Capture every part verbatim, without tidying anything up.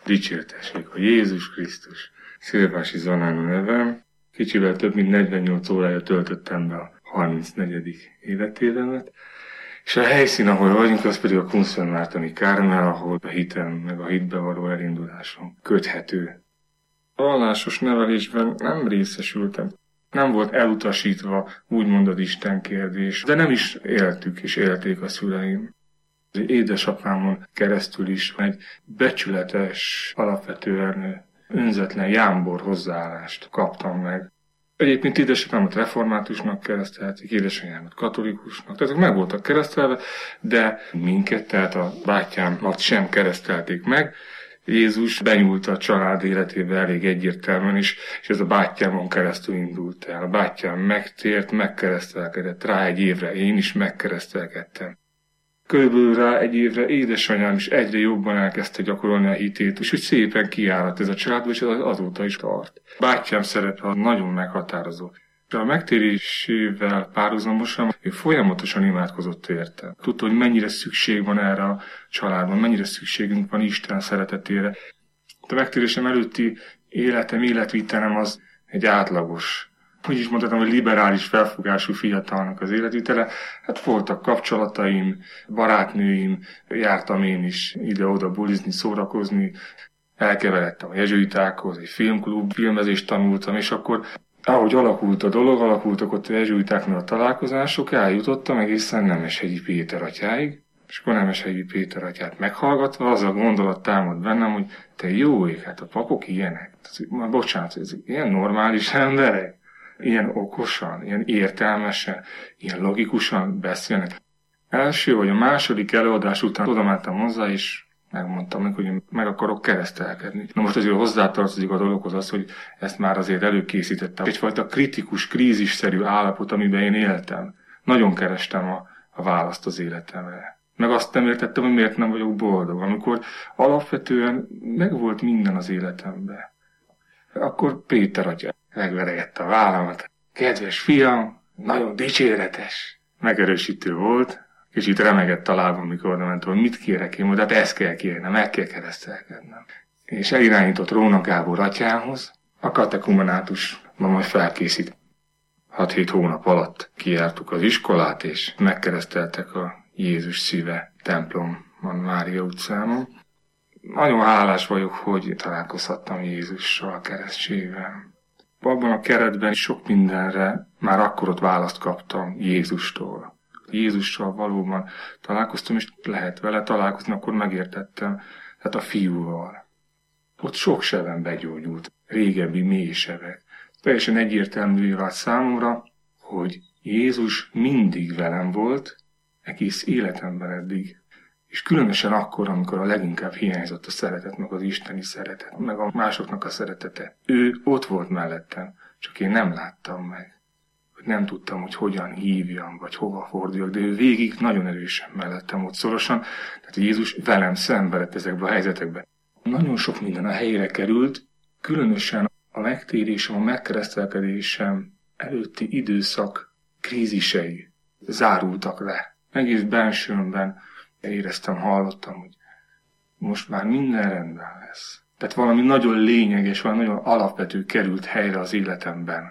Dicsértessék a Jézus Krisztus. Szilvási Zalán a nevem. Kicsivel több mint negyvennyolc órája töltöttem be a harmincnegyedik életévemet. És a helyszín, ahol vagyunk, az pedig a Kunszentmártoni Kármel, ahol a hitem meg a hitbe való elindulásom köthető. A vallásos nevelésben nem részesültem. Nem volt elutasítva úgymond az Isten kérdés, de nem is éltük és élték a szüleim. Az édesapámon keresztül is egy becsületes, alapvetően önzetlen jámbor hozzáállást kaptam meg. Egyébként édesapámat reformátusnak keresztelték, édesanyámat katolikusnak, tehát meg voltak keresztelve, de minket, tehát a bátyámat sem keresztelték meg. Jézus benyúlt a család életébe elég egyértelműen is, és ez a bátyámon keresztül indult el. A bátyám megtért, megkeresztelkedett rá egy évre, én is megkeresztelkedtem. Körülbelül rá egy évre édesanyám is egyre jobban elkezdte gyakorolni a hitét, és úgy szépen kiállt ez a családba, és ez azóta is tart. Bátyám szerepe nagyon meghatározó. A megtérésével párhuzamosan ő folyamatosan imádkozott érte. Tudta, hogy mennyire szükség van erre a családban, mennyire szükségünk van Isten szeretetére. A megtérésem előtti életem, életvitelem az egy átlagos, úgy is mondhatom, hogy liberális felfogású fiatalnak az életvitele. Hát voltak kapcsolataim, barátnőim, jártam én is ide-oda bulizni, szórakozni, elkeveredtem a jezsuitákhoz, egy filmklub, filmezést tanultam, és akkor ahogy alakult a dolog, alakultak ott a jezsuitáknál a találkozások, eljutottam egészen Nemeshegyi Péter atyáig, és akkor Nemeshegyi Péter atyát meghallgatva, az a gondolat támad bennem, hogy te jó ég, hát a papok ilyenek. Már bocsánat, ez ilyen normális emberek, ilyen okosan, ilyen értelmesen, ilyen logikusan beszélnek. Első vagy a második előadás után oda mentem hozzá, és megmondtam neki, hogy meg akarok keresztelkedni. Na most azért hozzátartozik a dologhoz az, hogy ezt már azért előkészítettem. Egyfajta kritikus, krízisszerű állapot, amiben én éltem. Nagyon kerestem a, a választ az életemre. Meg azt nem értettem, hogy miért nem vagyok boldog, amikor alapvetően megvolt minden az életemben. Akkor Péter atya megveregette a vállamat. Kedves fiam, nagyon dicséretes. Megerősítő volt. Kicsit remegett a lábam, mikor oda mentem, hogy mit kérek én, de hát ezt kell kérnem, meg kell keresztelkednem. És elirányított Róna Gábor atyához, a katekumenátusban majd felkészít. Hat-hét hónap alatt kijártuk az iskolát, és megkereszteltek a Jézus Szíve templomban, Mária utcában. Nagyon hálás vagyok, hogy találkozhattam Jézussal a keresztségben. Abban a keretben sok mindenre már akkor ott választ kaptam Jézustól. Jézussal valóban találkoztam, és lehet vele találkozni, akkor megértettem, tehát a fiúval. Ott sok sebem begyógyult, régebbi mély sebek. Teljesen egyértelművé vált számomra, hogy Jézus mindig velem volt, egész életemben eddig. És különösen akkor, amikor a leginkább hiányzott a szeretet, meg az isteni szeretet, meg a másoknak a szeretete. Ő ott volt mellettem, csak én nem láttam meg. Nem tudtam, hogy hogyan hívjam, vagy hova forduljak, de ő végig nagyon erősen mellettem ott szorosan. Tehát Jézus velem szembe lett ezekbe a helyzetekbe. Nagyon sok minden a helyére került, különösen a megtérésem, a megkeresztelkedésem előtti időszak krízisei zárultak le. Egész bensőmben éreztem, hallottam, hogy most már minden rendben lesz. Tehát valami nagyon lényeges, valami nagyon alapvető került helyre az életemben.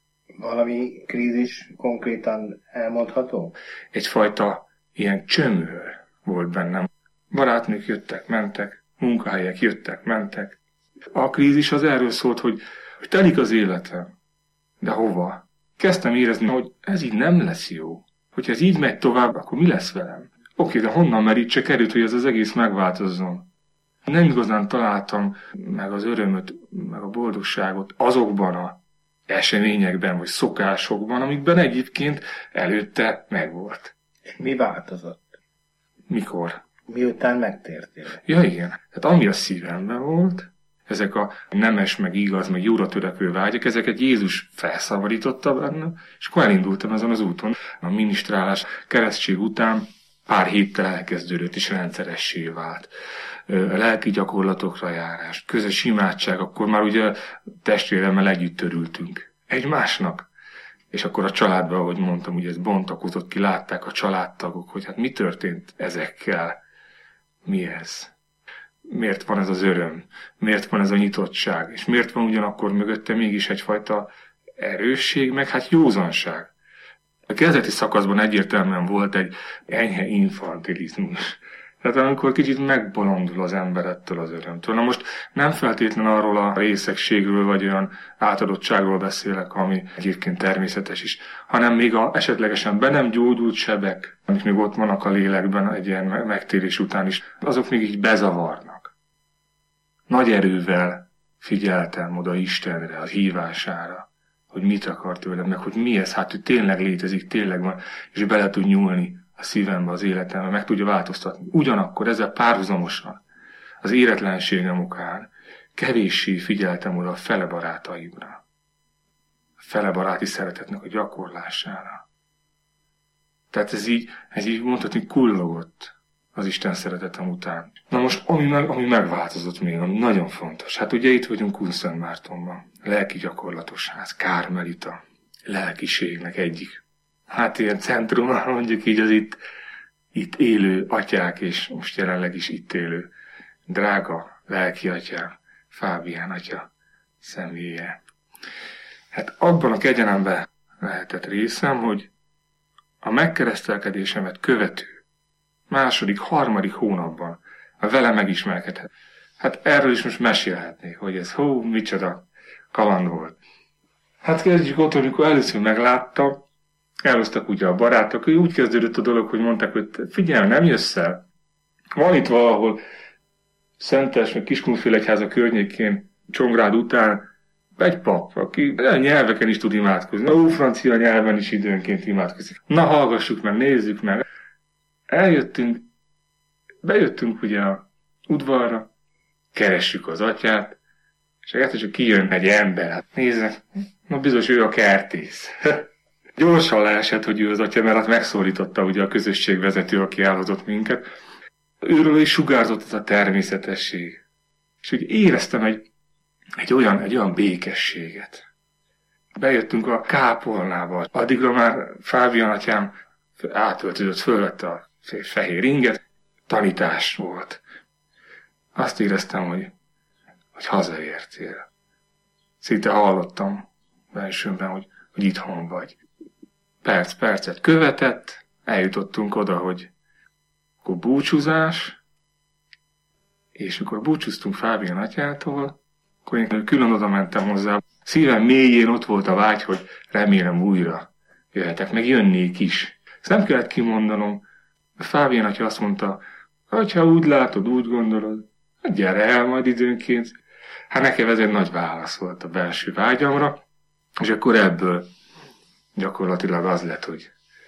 Valami krízis konkrétan elmondható? Egyfajta ilyen csömör volt bennem. Barátnők jöttek, mentek, munkahelyek jöttek, mentek. A krízis az erről szólt, hogy, hogy telik az életem. De hova? Kezdtem érezni, hogy ez így nem lesz jó. Hogyha ez így megy tovább, akkor mi lesz velem? Oké, de honnan merítse került, hogy ez az egész megváltozzon? Nem igazán találtam meg az örömöt, meg a boldogságot azokban a eseményekben, vagy szokásokban, amikben egyébként előtte megvolt. Mi változott? Mikor? Miután megtértél? Ja, igen. Tehát ami a szívemben volt, ezek a nemes, meg igaz, meg jóra törekvő vágyak, ezeket Jézus felszabadította bennem, és akkor elindultam ezen az úton. A minisztrálás keresztség után pár héttel elkezdődött, és rendszeressé vált. A lelki gyakorlatokra járás, közös imádság, akkor már ugye testvéremmel együtt örültünk egymásnak. És akkor a családban, ahogy mondtam, ugye ez bontakozott ki, látták a családtagok, hogy hát mi történt ezekkel, mi ez. miért van ez az öröm, miért van ez a nyitottság, és miért van ugyanakkor mögötte mégis egyfajta erősség, meg hát józanság. A kezdeti szakaszban egyértelműen volt egy enyhe infantilizmus. Tehát amikor kicsit megbolondul az ember ettől az örömtől. Na most nem feltétlenül arról a részegségről, vagy olyan átadottságról beszélek, ami egyébként természetes is, hanem még a esetlegesen be nem gyógyult sebek, amik még ott vannak a lélekben egy ilyen megtérés után is, azok még így bezavarnak. Nagy erővel figyeltem oda Istenre, a hívására, hogy mit akar tőlem, meg hogy mi ez, hát hogy tényleg létezik, tényleg van, és bele tud nyúlni a szívembe, az életembe, meg tudja változtatni. Ugyanakkor ezzel párhuzamosan az éretlenségem okán kevéssé figyeltem oda a fele barátaimra, a fele baráti szeretetnek a gyakorlására. Tehát ez így, ez így mondhatni kullogott az Isten szeretetem után. Na most, ami, meg, ami megváltozott még, ami nagyon fontos. Hát ugye itt vagyunk Kunszentmártonban, lelki gyakorlatos ház, Kármelita, lelkiségnek egyik. Hát ilyen centrum, mondjuk így az itt, itt élő atyák, és most jelenleg is itt élő drága lelki atyám, Fábián atya személye. Hát abban a kegyelemben lehetett részem, hogy a megkeresztelkedésemet követő második, harmadik hónapban a vele megismerkedhet. Hát erről is most mesélhetnék, hogy ez hú, micsoda kaland volt. Hát kezdjük ott, amikor először megláttam, elhoztak ugye a barátok, úgy kezdődött a dolog, hogy mondták, hogy figyelj, nem jössz el. Van itt valahol Szentes, meg Kiskunfélegyháza környékén, Csongrád után egy pap, aki nyelveken is tud imádkozni. Ó, francia nyelven is időnként imádkozik. Na, hallgassuk meg, nézzük meg. Eljöttünk, bejöttünk ugye a udvarra, keressük az atyát, és egyszer csak kijön egy ember, hát nézze, na bizonyos ő a kertész. Gyorsan leesett, hogy ő az atya, mert hát megszólította ugye a közösségvezető, aki elhozott minket. Őről is sugárzott ez a természetesség. És úgy éreztem egy, egy, olyan, egy olyan békességet. Bejöttünk a kápolnába. Addigra már Fábián atyám átöltözött, fölvette a fehér inget. Tanítás volt. Azt éreztem, hogy, hogy hazaértél. Szinte hallottam bensőmben, hogy, hogy itthon vagy. Perc, percet követett, eljutottunk oda, hogy akkor búcsúzás, és amikor búcsúztunk Fábián atyától, akkor én külön oda mentem hozzá. Szívem mélyén ott volt a vágy, hogy remélem újra jöhetek, meg jönnék is. Ezt nem kellett kimondanom. A Fábián atya azt mondta, hogy ha úgy látod, úgy gondolod, hát gyere el majd időnként. Hát nekem ez egy nagy válasz volt a belső vágyamra, és akkor ebből gyakorlatilag az lett, hogy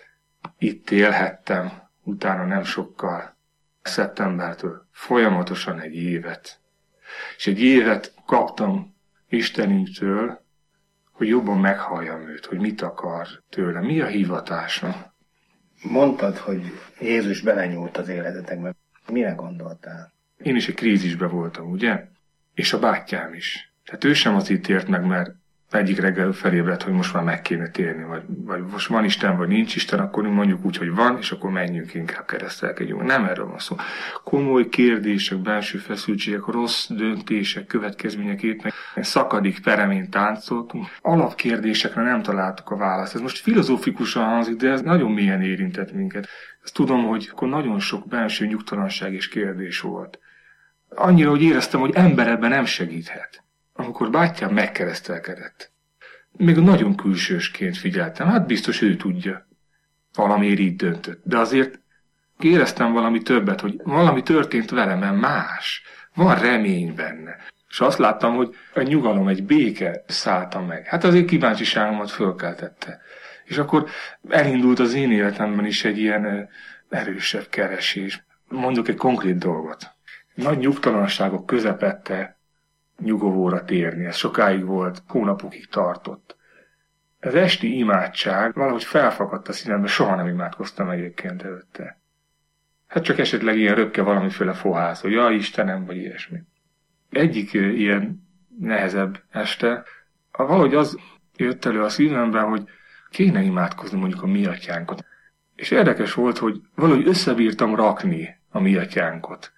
itt élhettem, utána nem sokkal, szeptembertől folyamatosan egy évet. És egy évet kaptam Istenünktől, hogy jobban meghalljam őt, hogy mit akar tőle, mi a hivatása. Mondtad, hogy Jézus belenyúlt az életetekbe. Mire gondoltál? Én is egy krízisben voltam, ugye? És a bátyám is. Tehát ő sem azért tért meg, mert egyik reggel felébredt, hogy most már meg kéne térni, vagy, vagy most van Isten, vagy nincs Isten, akkor mondjuk úgy, hogy van, és akkor menjünk inkább keresztelkedjünk. Nem erről van szó. Komoly kérdések, belső feszültségek, rossz döntések, következmények étnek, szakadék peremén táncoltunk. Alapkérdésekre nem találtuk a választ. Ez most filozófikusan hangzik, de ez nagyon mélyen érintett minket. Ezt tudom, hogy akkor nagyon sok belső nyugtalanság és kérdés volt. Annyira, hogy éreztem, hogy ember ebben nem segíthet. Amikor bátyám megkeresztelkedett. Még nagyon külsősként figyeltem, hát biztos ő tudja. Valamiért így döntött. De azért éreztem valami többet, hogy valami történt velem, mert más. Van remény benne. És azt láttam, hogy egy nyugalom, egy béke szállta meg. Hát azért kíváncsiságomat fölkeltette. És akkor elindult az én életemben is egy ilyen erősebb keresés. Mondok egy konkrét dolgot. Nagy nyugtalanságok közepette nyugovóra térni. Ez sokáig volt, hónapokig tartott. Az esti imádság valahogy felfakadt a szívembe, soha nem imádkoztam egyébként előtte. Hát csak esetleg ilyen röpke valamiféle fohász, hogy jaj, Istenem, vagy ilyesmi. Egyik ilyen nehezebb este, valahogy az jött elő a szívemben, hogy kéne imádkozni mondjuk a mi atyánkot. És érdekes volt, hogy valahogy összebírtam rakni a mi atyánkot.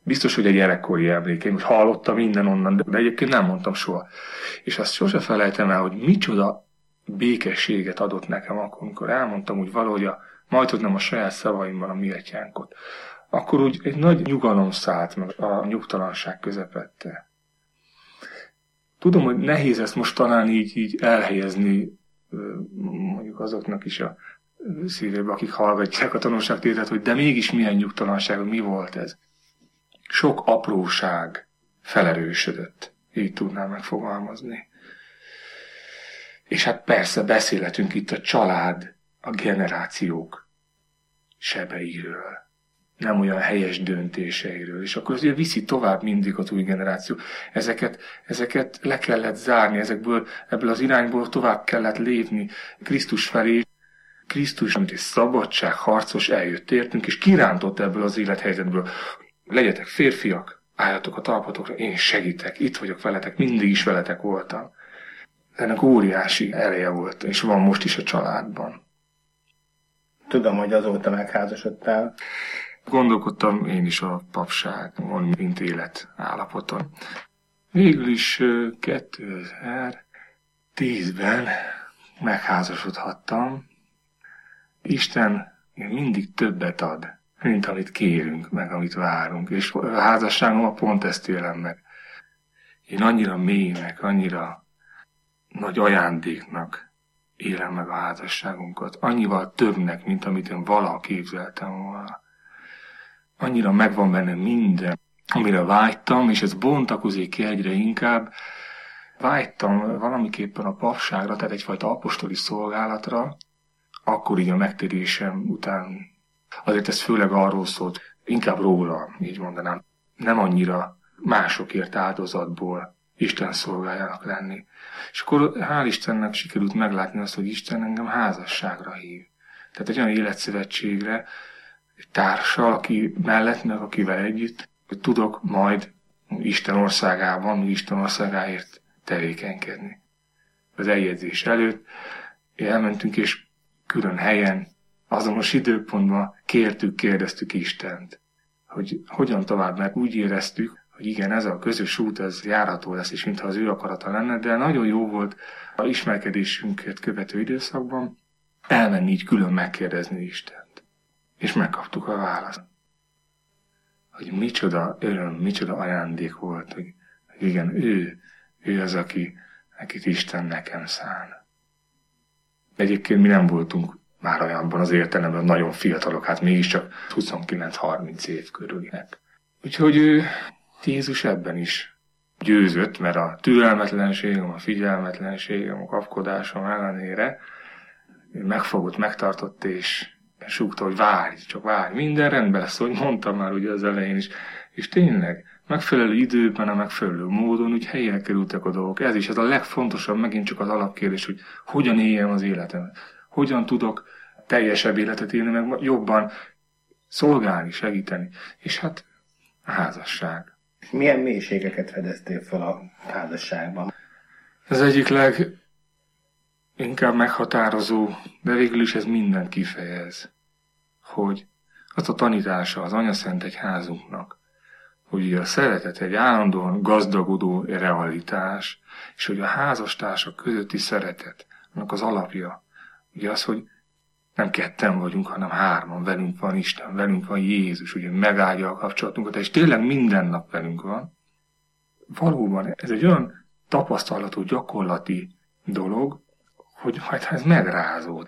Biztos, hogy egy gyerekkori emlékeim, hogy hallottam minden onnan, de egyébként nem mondtam soha. És azt sose felejtem el, hogy micsoda békességet adott nekem akkor, amikor elmondtam úgy valahogy a, majd hogy nem a saját szavaimban a mi atyánkot. Akkor úgy egy nagy nyugalom szállt meg a nyugtalanság közepette. Tudom, hogy nehéz ezt most talán így, így elhelyezni mondjuk azoknak is a szívébe, akik hallgatják a tanulságtételt, hogy de mégis milyen nyugtalanság, mi volt ez. Sok apróság felerősödött, így tudnám megfogalmazni. És hát persze beszélhetünk itt a család, a generációk sebeiről, nem olyan helyes döntéseiről, és akkor azért viszi tovább mindig az új generáció. Ezeket, ezeket le kellett zárni, ezekből, ebből az irányból tovább kellett lépni Krisztus felé. Krisztus, mint egy szabadságharcos eljött értünk, és kirántott ebből az élethelyzetből. Legyetek férfiak, álljatok a talpatokra, én segítek, itt vagyok veletek, mindig is veletek voltam. Ennek óriási ereje volt, és van most is a családban. Tudom, hogy azóta megházasodtál. Gondolkodtam én is a papságon, mint életállapoton. Végül is kétezer-tízben megházasodhattam. Isten mindig többet ad, mint amit kérünk, meg amit várunk. És a házasságomban pont ezt élem meg. Én annyira mélynek, annyira nagy ajándéknak élem meg a házasságunkat. Annyival többnek, mint amit én valaha képzeltem volna. Annyira megvan benne minden, amire vágytam, és ez bontakozik ki egyre inkább. Vágytam valamiképpen a papságra, tehát egyfajta apostoli szolgálatra, akkor így a megtérésem után. Azért ez főleg arról szólt, inkább róla, így mondanám, nem annyira másokért áldozatból Isten szolgájának lenni. És akkor hál' Istennek sikerült meglátni azt, hogy Isten engem házasságra hív. Tehát egy olyan életszövetségre, egy társal, aki mellett, meg akivel együtt, hogy tudok majd Isten országában, Isten országáért tevékenykedni. Az eljegyzés előtt elmentünk, és külön helyen, azonos időpontban kértük, kérdeztük Istent, hogy hogyan tovább, mert úgy éreztük, hogy igen, ez a közös út, ez járható lesz, és mintha az ő akarata lenne, de nagyon jó volt az ismerkedésünket követő időszakban elmenni így külön megkérdezni Istent. És megkaptuk a választ. Hogy micsoda öröm, micsoda ajándék volt, hogy, hogy igen, ő, ő az, aki, akit Isten nekem szán. Egyébként mi nem voltunk már olyanban az értelemben nagyon fiatalok, hát mégiscsak huszonkilenc-harminc év körülinek. Úgyhogy ő, Jézus ebben is győzött, mert a türelmetlenségem, a figyelmetlenségem, a kapkodásom ellenére ő megfogott, megtartott, és súgta, hogy várj, csak várj, minden rendben lesz, hogy mondtam már ugye az elején is. És tényleg, megfelelő időben, a megfelelő módon úgy helyre kerültek a dolgok. Ez is, ez a legfontosabb, megint csak az alapkérdés, hogy hogyan éljem az életemet. Hogyan tudok teljesebb életet élni, meg jobban szolgálni, segíteni. És hát a házasság. Milyen mélységeket fedeztél fel a házasságban? Az egyik leg inkább meghatározó, de végül is ez mindent kifejez, hogy az a tanítása az Anyaszent Egyházunknak, hogy a szeretet egy állandóan gazdagodó realitás, és hogy a házastársak közötti szeretet, annak az alapja, ugye az, hogy nem ketten vagyunk, hanem hárman, velünk van Isten, velünk van Jézus, ugye megáldja a kapcsolatunkat, és tényleg minden nap velünk van. Valóban ez egy olyan tapasztalatú, gyakorlati dolog, hogy hát ez megrázód.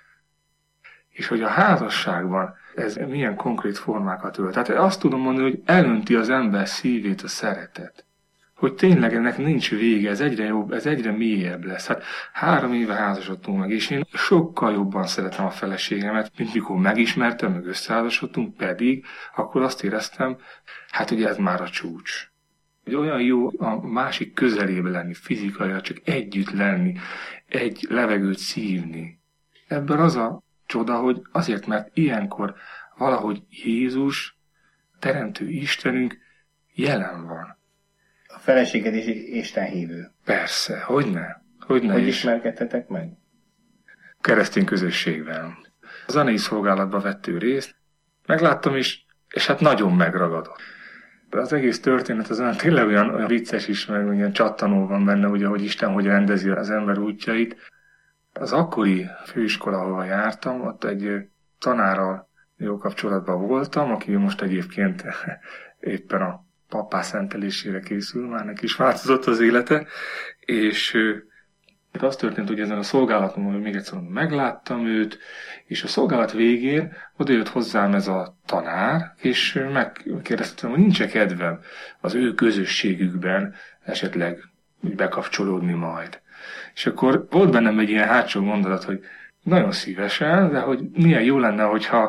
És hogy a házasságban ez milyen konkrét formákat ölt. Tehát azt tudom mondani, hogy elönti az ember szívét a szeretet. Hogy tényleg ennek nincs vége, ez egyre jobb, ez egyre mélyebb lesz. Hát három éve házasodtunk meg, és én sokkal jobban szeretem a feleségemet, mint mikor megismertem, meg összeházasodtunk, pedig akkor azt éreztem, hát hogy ez már a csúcs. Hogy olyan jó a másik közelébe lenni, fizikailag csak együtt lenni, egy levegőt szívni. Ebben az a csoda, hogy azért, mert ilyenkor valahogy Jézus, teremtő Istenünk jelen van. A feleséged is istenhívő. Persze, hogyne. Hogyne Hogy is. ismerkedtetek meg? Keresztény közösségben. A zenei szolgálatban vett ő részt, megláttam is, és hát nagyon megragadott. Az egész történet az olyan, tényleg olyan, olyan vicces is, meg olyan csattanó van benne, ugye, hogy Isten hogy rendezi az ember útjait. Az akkori főiskola, ahol jártam, ott egy tanárral jó kapcsolatban voltam, aki most egyébként éppen a pappá szentelésére készül, már neki is változott az élete, és az történt, hogy ezen a szolgálaton, hogy még egyszer megláttam őt, és a szolgálat végén odajött hozzám ez a tanár, és megkérdeztem, hogy nincs-e kedvem az ő közösségükben esetleg bekapcsolódni majd. És akkor volt bennem egy ilyen hátsó gondolat, hogy nagyon szívesen, de hogy milyen jó lenne, hogyha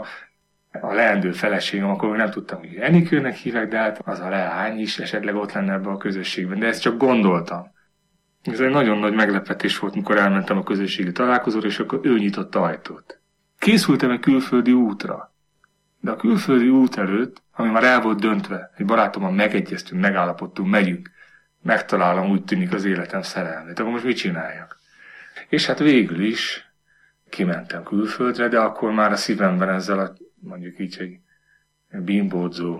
a leendő feleségem, akkor nem tudtam, hogy Enikőnek hívek, de hát az a leány is esetleg ott lenne ebben a közösségben. De ezt csak gondoltam. Ez egy nagyon nagy meglepetés volt, mikor elmentem a közösségi találkozóra, és akkor ő nyitott ajtót. Készültem egy külföldi útra. De a külföldi út előtt, ami már el volt döntve, egy barátommal megegyeztünk, megállapodtunk, megyünk, megtalálom, úgy tűnik az életem szerelmét. Akkor most mit csináljak? És hát végül is kimentem külföldre, de akkor már a szívemben ezzel a, mondjuk így, egy bimbódzó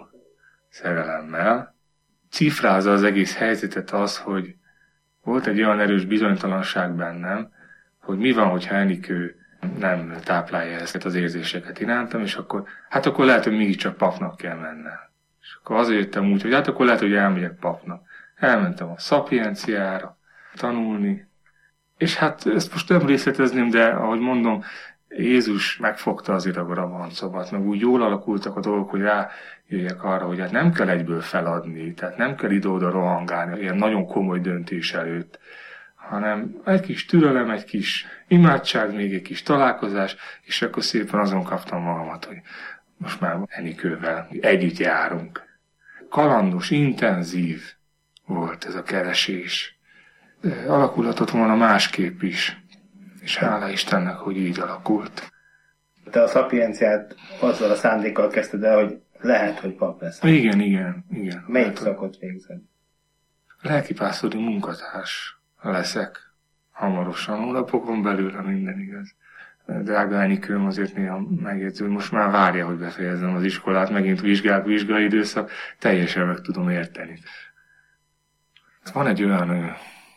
szerelemmel cifrázza az egész helyzetet az, hogy volt egy olyan erős bizonytalanság bennem, hogy mi van, hogyha Enikő nem táplálja ezeket az érzéseket irántam, és akkor, hát akkor lehet, hogy mégiscsak papnak kell mennem. És akkor azért jöttem úgy, hogy hát akkor lehet, hogy elmegyek papnak. Elmentem a szapienciára tanulni, és hát ezt most nem részletezném, de ahogy mondom, Jézus megfogta azért a grabancomat, meg úgy jól alakultak a dolgok, hogy rájöjjek arra, hogy hát nem kell egyből feladni, tehát nem kell ide-oda rohangálni, ilyen nagyon komoly döntés előtt, hanem egy kis türelem, egy kis imádság, még egy kis találkozás, és akkor szépen azon kaptam magamat, hogy most már Enikővel együtt járunk. Kalandos, intenzív volt ez a keresés. De alakulhatott volna másképp is. És hála Istennek, hogy így alakult. Te a szapienciát azzal a szándékkal kezdted el, hogy lehet, hogy pap lesz. Igen, igen, igen. Melyik lehet, szakot végzed? Lelkipásztori munkatárs leszek hamarosan, hónapokon belül, ha minden igaz. Drága Enikőm azért néha megjegyző, hogy most már várja, hogy befejezzem az iskolát, megint vizsgák, vizsgai időszak, teljesen meg tudom érteni. Van egy olyan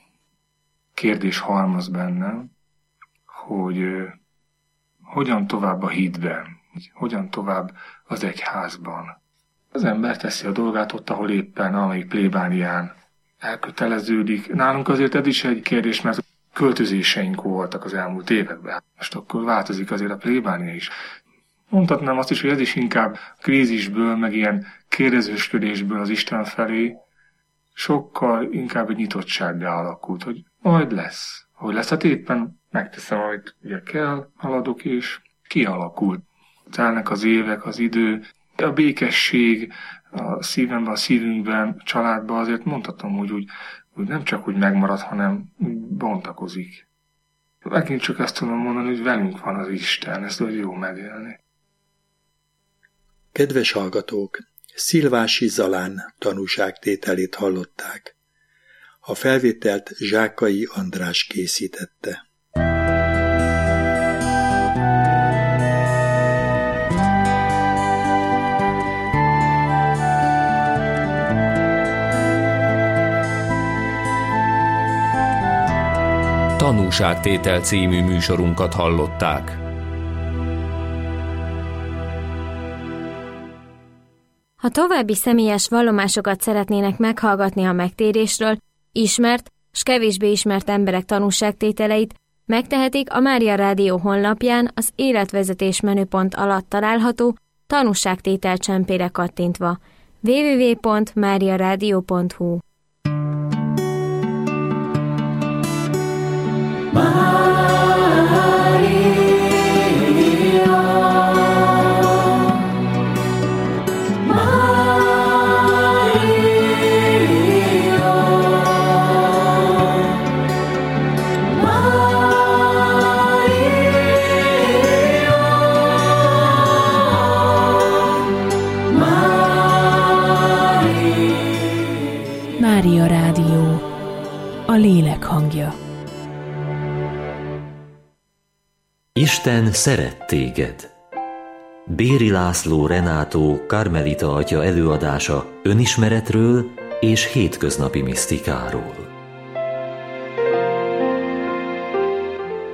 kérdés halmaz bennem, hogy uh, hogyan tovább a hitben, hogyan tovább az egyházban. Az ember teszi a dolgát ott, ahol éppen, amelyik plébánián elköteleződik. Nálunk azért ez is egy kérdés, mert költözéseink voltak az elmúlt években. Most akkor változik azért a plébánia is. Mondhatnám azt is, hogy ez is inkább krízisből, meg ilyen kérdezősködésből az Isten felé sokkal inkább egy nyitottsággá alakult, hogy majd lesz. Hogy lesz, hát éppen megteszem, amit ugye kell, haladok, és kialakult. Telnek az évek, az idő, a békesség a szívemben, a szívünkben, a családban azért mondhatom, hogy úgy, úgy nem csak úgy megmarad, hanem úgy bontakozik. Megint csak ezt tudom mondani, hogy velünk van az Isten, ezt úgy jó megélni. Kedves hallgatók, Szilvási Zalán tanúságtételét hallották. A felvételt Zsákai András készítette. Tanúságtétel című műsorunkat hallották. Ha további személyes vallomásokat szeretnének meghallgatni a megtérésről, ismert s kevésbé ismert emberek tanúságtételeit, megtehetik a Mária Rádió honlapján az életvezetés menüpont alatt található tanúságtétel csempére kattintva. double-u double-u double-u pont mária rádió pont hu Mária Rádió, a lélek hangja. Isten szeret téged. Béri László Renátó karmelita atya előadása önismeretről és hétköznapi misztikáról.